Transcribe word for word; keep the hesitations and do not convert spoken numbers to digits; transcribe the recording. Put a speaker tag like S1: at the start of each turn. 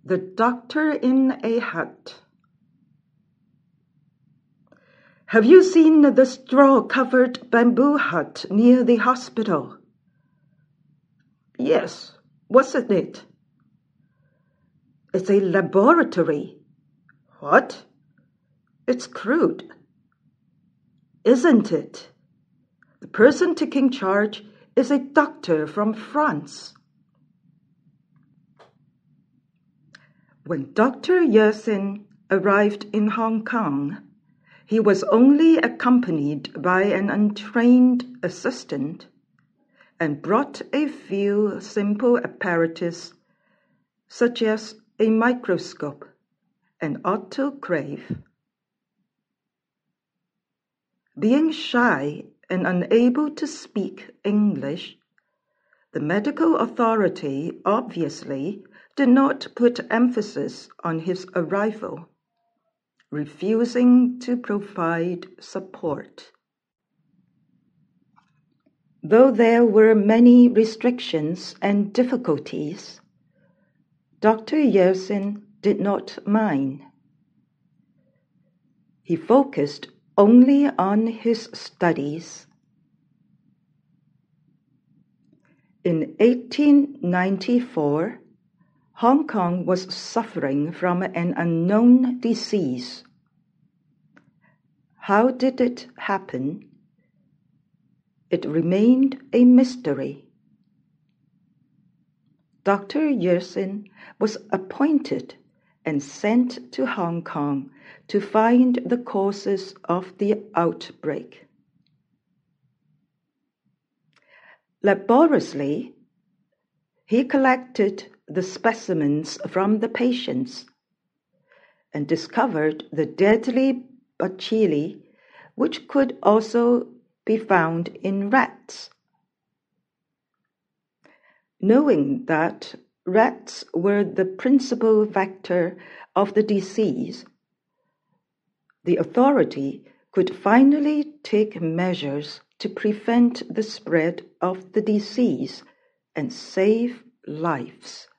S1: The Doctor in a Hut. Have you seen the straw-covered bamboo hut near the hospital? Yes. What's in it? It's a laboratory. What? It's crude. Isn't it? The person taking charge is a doctor from France. When Doctor Yersin arrived in Hong Kong, he was only accompanied by an untrained assistant and brought a few simple apparatus such as a microscope and autoclave. Being shy and unable to speak English, the medical authority obviously did not put emphasis on his arrival, refusing to provide support. Though there were many restrictions and difficulties, Doctor Yersin did not mind. He focused only on his studies. In eighteen ninety-four, Hong Kong was suffering from an unknown disease. How did it happen? It remained a mystery. Doctor Yersin was appointed and sent to Hong Kong to find the causes of the outbreak. Laboriously, he collected the specimens from the patients and discovered the deadly bacilli, which could also be found in rats. Knowing that rats were the principal vector of the disease, the authority could finally take measures to prevent the spread of the disease and save lives.